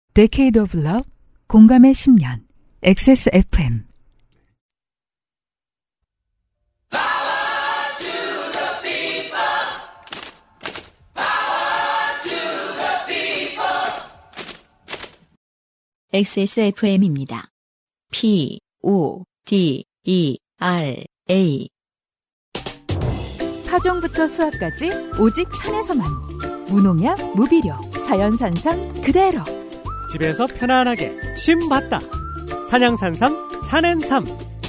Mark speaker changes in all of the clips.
Speaker 1: Decade of Love, 공감의 10년, XSFM.
Speaker 2: XSFM입니다. PODERA
Speaker 1: 파종부터 수확까지 오직 산에서만. 무농약, 무비료, 자연산삼 그대로.
Speaker 3: 집에서 편안하게 심 봤다. 산양산삼, 산엔삼.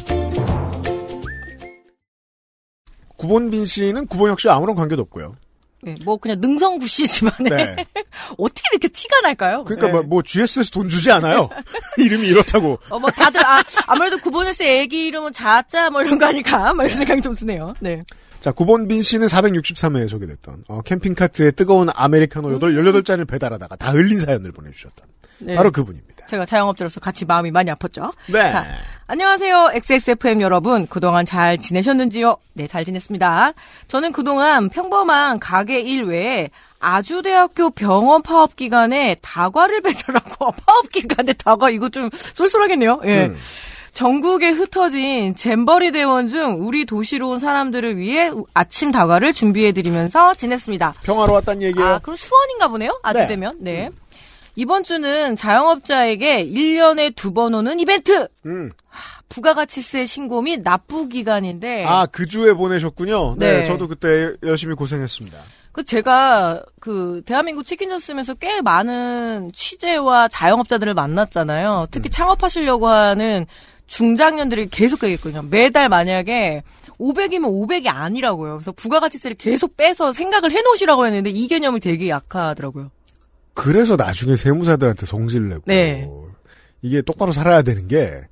Speaker 4: 구본빈 씨는 구본혁 씨와 아무런 관계도 없고요.
Speaker 5: 네, 뭐 그냥 능성구씨지만
Speaker 4: 네.
Speaker 5: 어떻게 이렇게 티가 날까요?
Speaker 4: 그러니까
Speaker 5: 네.
Speaker 4: 뭐 GS에서 돈 주지 않아요. 이름이 이렇다고.
Speaker 5: 뭐 다들 아무래도 구본혁 씨 애기 이름은 자자 뭐 이런 거 아닐까? 뭐 이런 생각이 좀 드네요. 네.
Speaker 4: 자, 구본빈 씨는 463회에 소개됐던 캠핑카트에 뜨거운 아메리카노 18잔을 배달하다가 다 흘린 사연을 보내주셨던
Speaker 5: 네.
Speaker 4: 바로 그분입니다.
Speaker 5: 제가 자영업자로서 같이 마음이 많이 아팠죠.
Speaker 4: 네.
Speaker 5: 자, 안녕하세요. XSFM 여러분. 그동안 잘 지내셨는지요? 네, 잘 지냈습니다. 저는 그동안 평범한 가게 일 외에 아주대학교 병원 파업기간에 다과를 배달하고 파업기간에 다과 이거 좀 쏠쏠하겠네요. 예. 전국에 흩어진 잼버리 대원 중 우리 도시로 온 사람들을 위해 아침 다과를 준비해드리면서 지냈습니다.
Speaker 4: 평화로웠단 얘기예요.
Speaker 5: 그럼 수원인가 보네요. 아주대면. 네. 이번 주는 자영업자에게 1년에 2번 오는 이벤트. 부가가치세 신고 및 납부 기간인데.
Speaker 4: 그 주에 보내셨군요. 네.
Speaker 5: 네.
Speaker 4: 저도 그때 열심히 고생했습니다.
Speaker 5: 제가 대한민국 치킨전 쓰면서 꽤 많은 취재와 자영업자들을 만났잖아요. 특히 창업하시려고 하는 중장년들이 계속 얘기했거든요. 매달 만약에 500이면 500이 아니라고요. 그래서 부가가치세를 계속 빼서 생각을 해놓으시라고 했는데 이 개념이 되게 약하더라고요.
Speaker 4: 그래서 나중에 세무사들한테 성질을 내고
Speaker 5: 네.
Speaker 4: 이게 똑바로 살아야 되는 게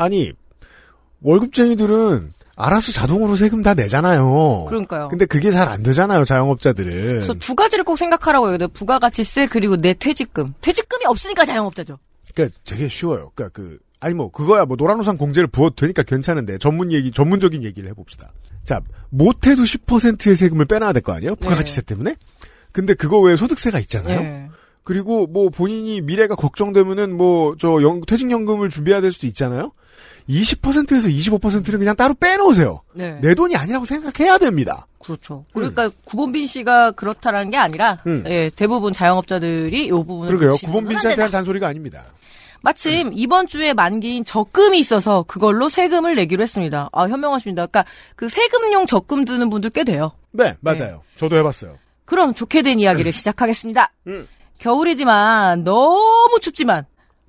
Speaker 4: 월급쟁이들은 알아서 자동으로 세금 다 내잖아요.
Speaker 5: 그러니까요.
Speaker 4: 근데 그게 잘 안 되잖아요, 자영업자들은.
Speaker 5: 그래서 두 가지를 꼭 생각하라고 해요. 부가가치세 그리고 내 퇴직금. 퇴직금이 없으니까 자영업자죠.
Speaker 4: 그러니까 되게 쉬워요. 그러니까 그거야 노란우산 공제를 부어도 되니까 괜찮은데 전문적인 얘기를 해봅시다. 자, 못해도 10%의 세금을 빼놔야 될 거 아니에요? 부가가치세 때문에? 근데 그거 외에 소득세가 있잖아요.
Speaker 5: 네.
Speaker 4: 그리고 본인이 미래가 걱정되면은 퇴직연금을 준비해야 될 수도 있잖아요. 20%에서 25%는 그냥 따로 빼놓으세요.
Speaker 5: 네.
Speaker 4: 내 돈이 아니라고 생각해야 됩니다.
Speaker 5: 그렇죠. 그러니까 구본빈 씨가 그렇다라는 게 아니라 대부분 자영업자들이 이 부분을
Speaker 4: 그러게요. 구본빈 씨한테 한 잔소리가 아닙니다.
Speaker 5: 마침 이번 주에 만기인 적금이 있어서 그걸로 세금을 내기로 했습니다. 현명하십니다. 그러니까 그 세금용 적금 드는 분들 꽤 돼요.
Speaker 4: 네, 맞아요. 네. 저도 해봤어요.
Speaker 5: 그럼 좋게 된 이야기를 시작하겠습니다. 겨울이지만 너무 춥지만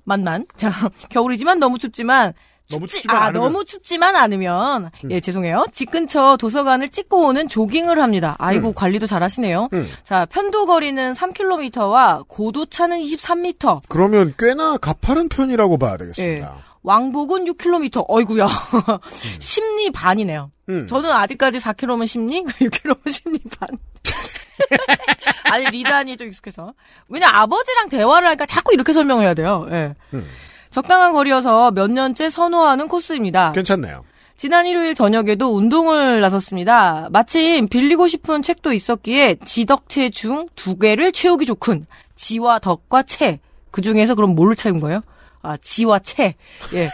Speaker 5: 겨울이지만 너무 춥지만 너무 춥지만 않으면 죄송해요. 집 근처 도서관을 찍고 오는 조깅을 합니다. 아이고 관리도 잘하시네요. 자, 편도 거리는 3km와 고도 차는 23m.
Speaker 4: 그러면 꽤나 가파른 편이라고 봐야 되겠습니다.
Speaker 5: 왕복은 6km. 어이구야. 심리 반이네요. 저는 아직까지 4km면 심리, 6km면 심리 반. 아니 리단이 좀 익숙해서. 왜냐 아버지랑 대화를 하니까 자꾸 이렇게 설명해야 돼요. 예. 적당한 거리여서 몇 년째 선호하는 코스입니다.
Speaker 4: 괜찮네요.
Speaker 5: 지난 일요일 저녁에도 운동을 나섰습니다. 마침 빌리고 싶은 책도 있었기에 지덕체 중 2개를 채우기 좋군. 지와 덕과 채. 그 중에서 그럼 뭘로 채운 거예요? 지와 채. 예.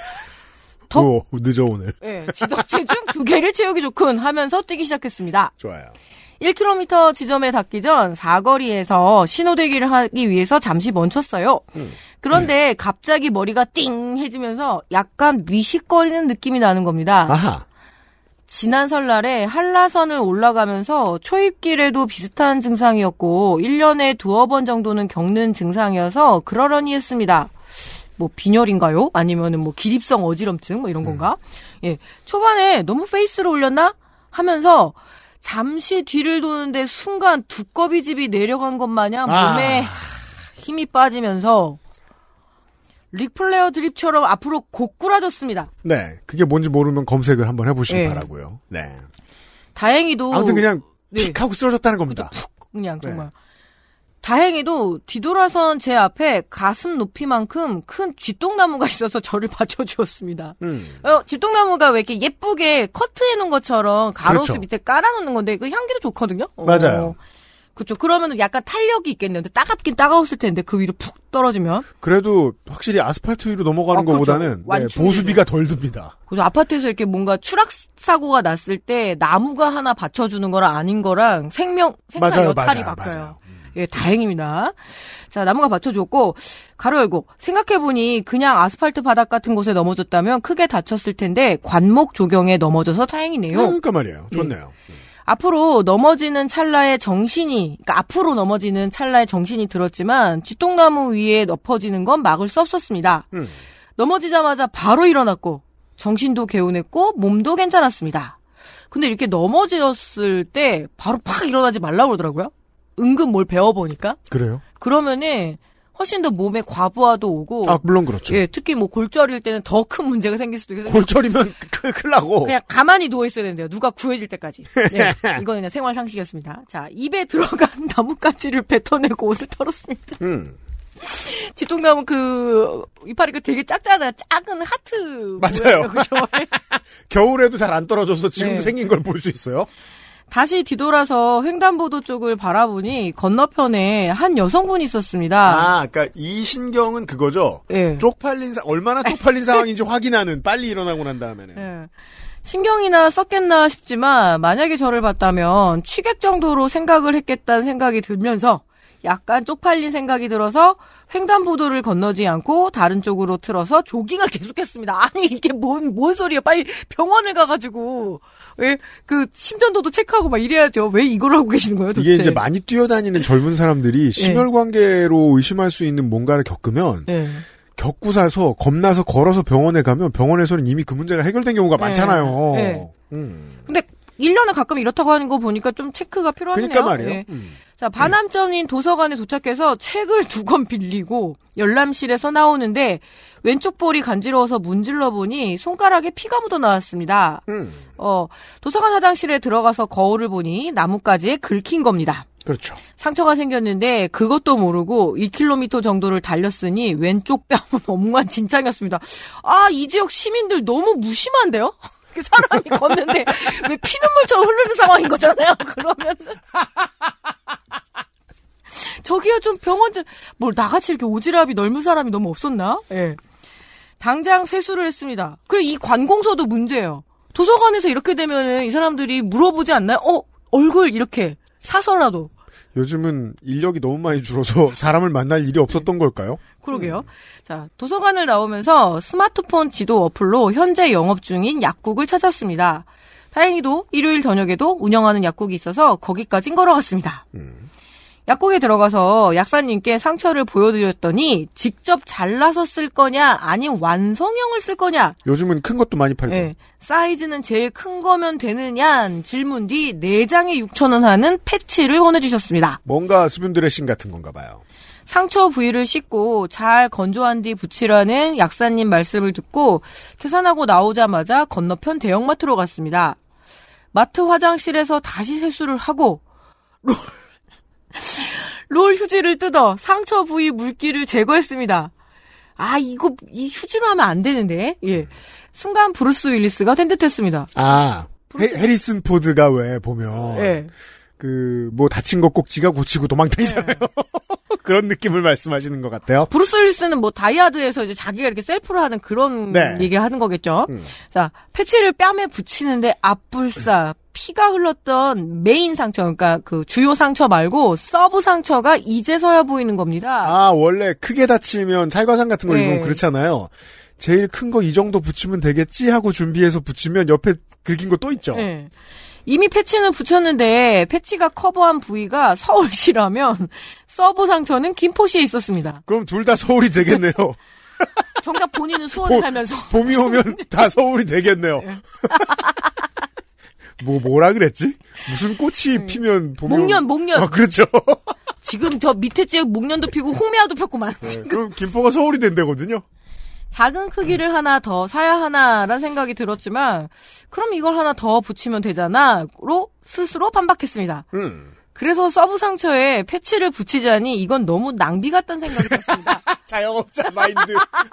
Speaker 4: 늦어 오늘.
Speaker 5: 예. 지덕체 중 2개를 채우기 좋군 하면서 뛰기 시작했습니다.
Speaker 4: 좋아요.
Speaker 5: 1km 지점에 닿기 전 사거리에서 신호대기를 하기 위해서 잠시 멈췄어요. 그런데 갑자기 머리가 띵 해지면서 약간 미식거리는 느낌이 나는 겁니다.
Speaker 4: 아하.
Speaker 5: 지난 설날에 한라산을 올라가면서 초입길에도 비슷한 증상이었고 1년에 2번 정도는 겪는 증상이어서 그러려니 했습니다. 빈혈인가요? 아니면은 기립성 어지럼증 이런 건가? 예. 초반에 너무 페이스를 올렸나? 하면서 잠시 뒤를 도는데 순간 두꺼비집이 내려간 것 마냥 몸에 힘이 빠지면서 릭플레어 드립처럼 앞으로 고꾸라졌습니다.
Speaker 4: 네. 그게 뭔지 모르면 검색을 한번 해보시기 바라고요. 네.
Speaker 5: 다행히도
Speaker 4: 아무튼 그냥 픽 하고 쓰러졌다는 겁니다.
Speaker 5: 그냥 정말. 다행히도 뒤돌아선 제 앞에 가슴 높이만큼 큰 쥐똥나무가 있어서 저를 받쳐주었습니다. 쥐똥나무가 왜 이렇게 예쁘게 커트해놓은 것처럼 가로수
Speaker 4: 그렇죠.
Speaker 5: 밑에 깔아놓는 건데 그 향기도 좋거든요.
Speaker 4: 맞아요.
Speaker 5: 그쵸. 그러면은 약간 탄력이 있겠네요. 근데 따갑긴 따가웠을 텐데 그 위로 푹 떨어지면.
Speaker 4: 그래도 확실히 아스팔트 위로 넘어가는
Speaker 5: 그렇죠.
Speaker 4: 것보다는 네, 보수비가 덜 듭니다.
Speaker 5: 그래서 아파트에서 이렇게 뭔가 추락 사고가 났을 때 나무가 하나 받쳐주는 거랑 아닌 거랑 생산 여탈이 바뀌어요. 예, 다행입니다. 자, 나무가 받쳐줬고 가로 열고 생각해보니 그냥 아스팔트 바닥 같은 곳에 넘어졌다면 크게 다쳤을 텐데 관목 조경에 넘어져서 다행이네요.
Speaker 4: 그러니까 말이에요. 좋네요.
Speaker 5: 앞으로 넘어지는 찰나의 정신이 들었지만 쥐똥나무 위에 엎어지는 건 막을 수 없었습니다. 넘어지자마자 바로 일어났고 정신도 개운했고 몸도 괜찮았습니다. 근데 이렇게 넘어졌을 때 바로 팍 일어나지 말라고 그러더라고요. 은근 뭘 배워보니까.
Speaker 4: 그래요?
Speaker 5: 그러면은 훨씬 더 몸에 과부하도 오고.
Speaker 4: 아, 물론 그렇죠.
Speaker 5: 예, 특히 뭐 골절일 때는 더 큰 문제가 생길 수도 있어요.
Speaker 4: 골절이면 큰일 나고.
Speaker 5: 그냥 가만히 누워있어야 되는데요. 누가 구해질 때까지. 예, 이건 그냥 생활 상식이었습니다. 자, 입에 들어간 나뭇가지를 뱉어내고 옷을 털었습니다. 쥐똥나무 이파리가 되게 작잖아요. 작은 하트.
Speaker 4: 맞아요.
Speaker 5: 그죠?
Speaker 4: 겨울에도 잘 안 떨어져서 지금도
Speaker 5: 네.
Speaker 4: 생긴 걸 볼 수 있어요.
Speaker 5: 다시 뒤돌아서 횡단보도 쪽을 바라보니 건너편에 한 여성분이 있었습니다.
Speaker 4: 아, 그러니까 이 신경은 그거죠.
Speaker 5: 예.
Speaker 4: 얼마나 쪽팔린 상황인지 확인하는 빨리 일어나고 난 다음에는.
Speaker 5: 예. 신경이나 썼겠나 싶지만 만약에 저를 봤다면 취객 정도로 생각을 했겠다는 생각이 들면서 약간 쪽팔린 생각이 들어서 횡단보도를 건너지 않고 다른 쪽으로 틀어서 조깅을 계속했습니다. 아니 이게 뭔 소리야? 빨리 병원을 가가지고 왜 심전도도 체크하고 막 이래야죠. 왜 이걸 하고 계시는 거예요? 도대체?
Speaker 4: 이게 이제 많이 뛰어다니는 젊은 사람들이 심혈관계로 의심할 수 있는 뭔가를 겪으면 겪고 사서 겁나서 걸어서 병원에 가면 병원에서는 이미 그 문제가 해결된 경우가 많잖아요.
Speaker 5: 네. 근데 1년에 가끔 이렇다고 하는 거 보니까 좀 체크가 필요하네요.
Speaker 4: 그러니까 말이에요.
Speaker 5: 네. 자, 반함전인 도서관에 도착해서 책을 2권 빌리고 열람실에서 나오는데 왼쪽 볼이 간지러워서 문질러 보니 손가락에 피가 묻어 나왔습니다. 도서관 화장실에 들어가서 거울을 보니 나뭇가지에 긁힌 겁니다.
Speaker 4: 그렇죠.
Speaker 5: 상처가 생겼는데 그것도 모르고 2km 정도를 달렸으니 왼쪽 뺨은 엉망 진창이었습니다. 아, 이 지역 시민들 너무 무심한데요? 사람이 걷는데 왜 피눈물처럼 흐르는 상황인 거잖아요. 그러면 저기요 좀 병원 좀 뭘 나같이 이렇게 오지랖이 넓은 사람이 너무 없었나? 예. 당장 세수를 했습니다. 그리고 이 관공서도 문제예요. 도서관에서 이렇게 되면은 이 사람들이 물어보지 않나요? 얼굴 이렇게 사서라도.
Speaker 4: 요즘은 인력이 너무 많이 줄어서 사람을 만날 일이 없었던 걸까요?
Speaker 5: 그러게요. 자, 도서관을 나오면서 스마트폰 지도 어플로 현재 영업 중인 약국을 찾았습니다. 다행히도 일요일 저녁에도 운영하는 약국이 있어서 거기까진 걸어갔습니다. 약국에 들어가서 약사님께 상처를 보여드렸더니 직접 잘라서 쓸 거냐 아니면 완성형을 쓸 거냐.
Speaker 4: 요즘은 큰 것도 많이 팔고.
Speaker 5: 네, 사이즈는 제일 큰 거면 되느냐 질문 뒤 4장에 6,000원 하는 패치를 보내주셨습니다.
Speaker 4: 뭔가 수분 드레싱 같은 건가 봐요.
Speaker 5: 상처 부위를 씻고 잘 건조한 뒤 붙이라는 약사님 말씀을 듣고 계산하고 나오자마자 건너편 대형마트로 갔습니다. 마트 화장실에서 다시 세수를 하고 롤 휴지를 뜯어 상처 부위 물기를 제거했습니다. 아, 이 휴지로 하면 안 되는데. 예. 순간 브루스 윌리스가 된 듯했습니다.
Speaker 4: 아, 해리슨 포드가 왜 보면
Speaker 5: 예.
Speaker 4: 뭐 다친 거 꼭 지가 고치고 도망다니잖아요. 그런 느낌을 말씀하시는 것 같아요.
Speaker 5: 브루스 윌리스는 뭐 다이아드에서 이제 자기가 이렇게 셀프로 하는 그런 얘기를 하는 거겠죠. 자, 패치를 뺨에 붙이는데 앞불사 피가 흘렀던 메인 상처, 그러니까 그 주요 상처 말고 서브 상처가 이제서야 보이는 겁니다.
Speaker 4: 아, 원래 크게 다치면 찰과상 같은 거 입으면 그렇잖아요. 제일 큰 거 이 정도 붙이면 되겠지 하고 준비해서 붙이면 옆에 긁힌 거 또 있죠.
Speaker 5: 네. 이미 패치는 붙였는데 패치가 커버한 부위가 서울시라면 서브 상처는 김포시에 있었습니다.
Speaker 4: 그럼 둘 다 서울이 되겠네요.
Speaker 5: 정작 본인은 수원에 살면서.
Speaker 4: 봄이 오면 다 서울이 되겠네요. 뭐라 그랬지? 무슨 꽃이 피면 봄이
Speaker 5: 목련.
Speaker 4: 아, 그렇죠.
Speaker 5: 지금 저 밑에 지역 목련도 피고 홍미화도 폈구만.
Speaker 4: 네, 그럼 김포가 서울이 된다거든요.
Speaker 5: 작은 크기를 하나 더 사야 하나라는 생각이 들었지만 그럼 이걸 하나 더 붙이면 되잖아로 스스로 반박했습니다. 그래서 서브 상처에 패치를 붙이자니 이건 너무 낭비 같다는 생각이 들었습니다.
Speaker 4: 자영업자 마인드.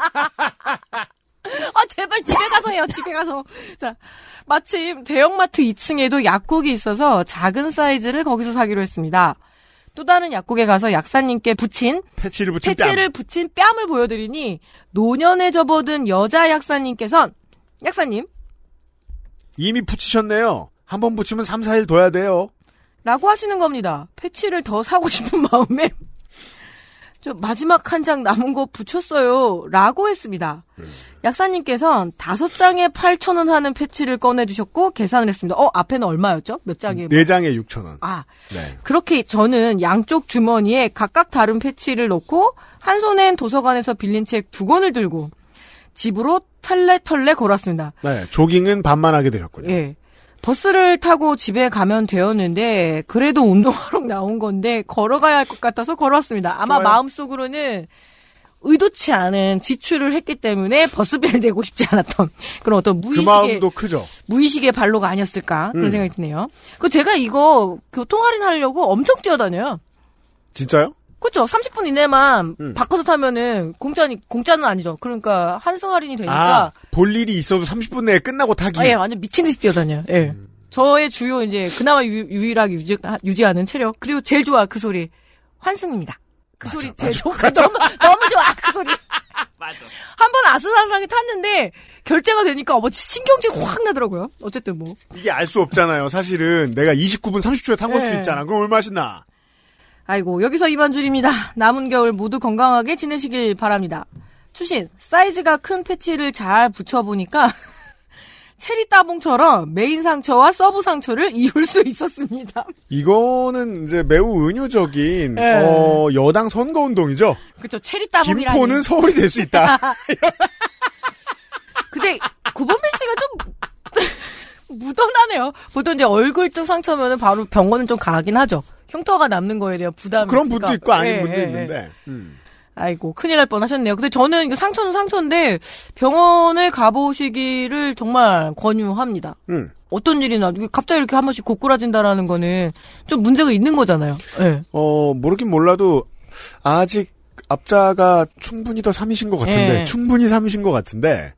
Speaker 5: 제발 집에 가서요. 집에 가서. 자, 마침 대형마트 2층에도 약국이 있어서 작은 사이즈를 거기서 사기로 했습니다. 또 다른 약국에 가서 약사님께
Speaker 4: 패치를
Speaker 5: 붙인 뺨을 보여드리니 노년에 접어든 여자 약사님께선 약사님
Speaker 4: 이미 붙이셨네요. 한번 붙이면 3, 4일 둬야 돼요.
Speaker 5: 라고 하시는 겁니다. 패치를 더 사고 싶은 마음에 저 마지막 한 장 남은 거 붙였어요. 라고 했습니다. 약사님께서는 5장에 8,000원 하는 패치를 꺼내주셨고 계산을 했습니다. 앞에는 얼마였죠? 몇 장에?
Speaker 4: 4장에 6,000원.
Speaker 5: 네. 그렇게 저는 양쪽 주머니에 각각 다른 패치를 넣고 한 손엔 도서관에서 빌린 책 2권을 들고 집으로 털레 걸었습니다.
Speaker 4: 네, 조깅은 반만 하게 되셨군요.
Speaker 5: 예. 버스를 타고 집에 가면 되었는데 그래도 운동하러 나온 건데 걸어가야 할 것 같아서 걸어왔습니다. 아마
Speaker 4: 좋아요.
Speaker 5: 마음속으로는 의도치 않은 지출을 했기 때문에 버스비를 내고 싶지 않았던 그런 어떤
Speaker 4: 그 마음도 크죠.
Speaker 5: 무의식의 발로가 아니었을까 그런 생각이 드네요. 제가 이거 교통 할인하려고 엄청 뛰어다녀요.
Speaker 4: 진짜요?
Speaker 5: 그렇죠. 30분 이내만 바꿔서 타면은 공짜는 아니죠. 그러니까 한승 할인이 되니까.
Speaker 4: 볼 일이 있어도 30분 내에 끝나고 타기.
Speaker 5: 예, 완전 미친 듯이 뛰어다녀요. 예. 저의 주요 이제 그나마 유일하게 유지하는 체력. 그리고 제일 좋아 그 소리. 환승입니다.
Speaker 4: 맞아,
Speaker 5: 소리 제일 좋아. 너무 좋아 그 소리.
Speaker 4: 맞아.
Speaker 5: 한 번 아슬아슬하게 탔는데 결제가 되니까 신경질 확 나더라고요. 어쨌든 뭐.
Speaker 4: 이게 알 수 없잖아요. 사실은 내가 29분 30초에 탄 걸 수도 있잖아. 그럼 얼마 신나?
Speaker 5: 아이고 여기서 이만 줄입니다. 남은 겨울 모두 건강하게 지내시길 바랍니다. 추신 사이즈가 큰 패치를 잘 붙여보니까 체리 따봉처럼 메인 상처와 서브 상처를 이을 수 있었습니다.
Speaker 4: 이거는 이제 매우 은유적인 여당 선거운동이죠.
Speaker 5: 그렇죠. 체리 따봉이라니.
Speaker 4: 김포는 서울이 될 수 있다.
Speaker 5: 근데 구본배 씨가 좀 묻어나네요. 보통 이제 얼굴 쪽 상처면은 바로 병원은 좀 가긴 하죠. 흉터가 남는 거에 대한 부담이
Speaker 4: 그런
Speaker 5: 있으니까.
Speaker 4: 분도 있고 아닌 분도 있는데.
Speaker 5: 아이고 큰일 날 뻔하셨네요. 근데 저는 이거 상처는 상처인데 병원을 가보시기를 정말 권유합니다. 어떤 일이나 갑자기 이렇게 한 번씩 고꾸라진다라는 거는 좀 문제가 있는 거잖아요. 네.
Speaker 4: 모르긴 몰라도 아직 앞자가 충분히 더 3이신 것 같은데
Speaker 5: 네.
Speaker 4: 충분히 3이신 것 같은데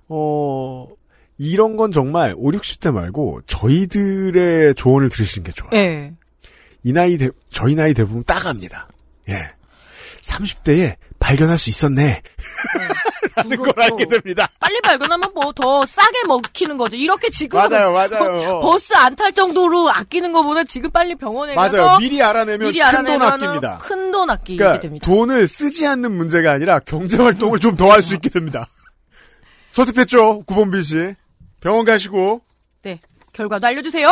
Speaker 4: 이런 건 정말 5, 60대 말고 저희들의 조언을 들으시는 게 좋아요.
Speaker 5: 네.
Speaker 4: 저희 나이 대부분 따갑니다. 예. 30대에 발견할 수 있었네. 라는 걸 알게 됩니다.
Speaker 5: 빨리 발견하면 뭐 더 싸게 먹히는 거죠. 이렇게 지금
Speaker 4: 맞아요.
Speaker 5: 버스 안 탈 정도로 아끼는 것보다 지금 빨리 병원에 가서
Speaker 4: 맞아요. 미리 알아내면 큰 돈 아낍니다.
Speaker 5: 큰 돈 아끼게
Speaker 4: 그러니까
Speaker 5: 됩니다.
Speaker 4: 돈을 쓰지 않는 문제가 아니라 경제활동을 좀 더 할 수 있게 됩니다. 설득됐죠? 구본빈 씨. 병원 가시고.
Speaker 5: 네. 결과도 알려주세요.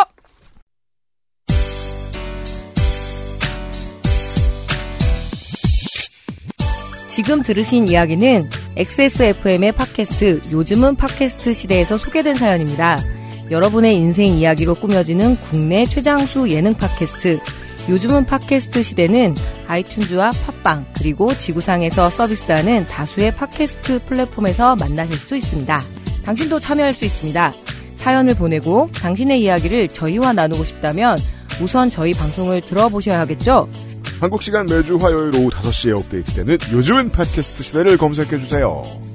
Speaker 5: 지금 들으신 이야기는 XSFM의 팟캐스트 요즘은 팟캐스트 시대에서 소개된 사연입니다. 여러분의 인생 이야기로 꾸며지는 국내 최장수 예능 팟캐스트 요즘은 팟캐스트 시대는 아이튠즈와 팟빵 그리고 지구상에서 서비스하는 다수의 팟캐스트 플랫폼에서 만나실 수 있습니다. 당신도 참여할 수 있습니다. 사연을 보내고 당신의 이야기를 저희와 나누고 싶다면 우선 저희 방송을 들어보셔야 하겠죠?
Speaker 4: 한국 시간 매주 화요일 오후 5시에 업데이트되는 요즘은 팟캐스트 시대를 검색해주세요.